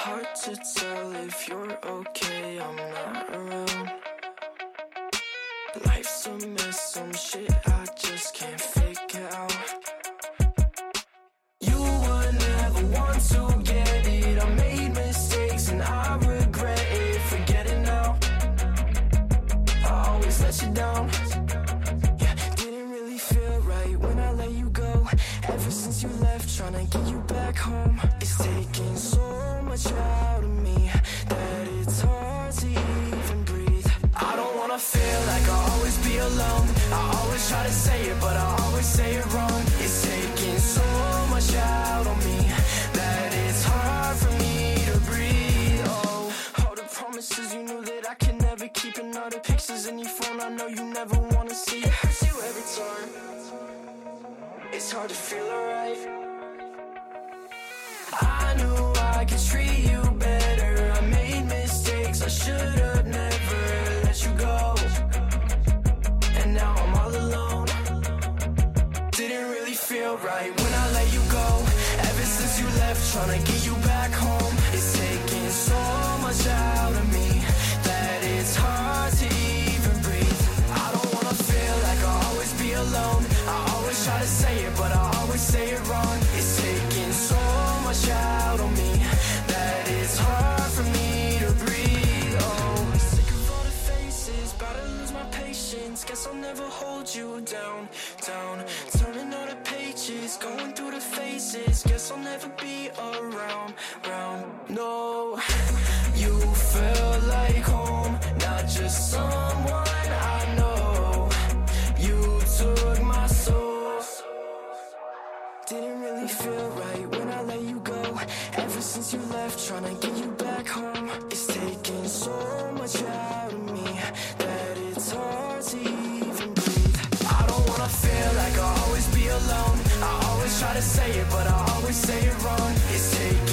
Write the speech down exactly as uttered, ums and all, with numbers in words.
hard to tell if you're okay, I'm not around. Life's a mess, some shit I just can't figure out. You would never want to get it. I made mistakes and I regret it. Forget it now, I always let you down. Yeah, didn't really feel right when I let you go. Ever since you left, trying to get you back home. It's taking so much out of me that it's hard to even breathe. I don't wanna feel like I'll always be alone. I always try to say it, but I always say it wrong. It's taking so much out on me that it's hard for me to breathe. Oh, all the promises you knew that I could never keep, and all the pictures in your phone I know you never wanna see. It hurts you every time. It's hard to feel alright. I knew I could treat you better. I made mistakes, I should've never let you go. And now I'm all alone. Didn't really feel right when I let you go. Ever since you left, trying to get you back home. It's taking so much out of me that it's hard to even breathe. I don't wanna feel like I'll always be alone. I always try to say it, but I always say it wrong. It's taking so much out on me that it's hard for me to breathe. Oh, sick of all the faces, about to lose my patience. Guess I'll never hold you down, down. Turning all the pages, going through the faces. Guess I'll never be around, round. No, you felt like home, not just someone I know. You took my soul. Didn't really feel right when I let you go. Ever since you left, trying to get you back home. It's taking so much out of me that it's hard to even breathe. I don't wanna feel like I'll always be alone. I always try to say it, but I always say it wrong. It's taking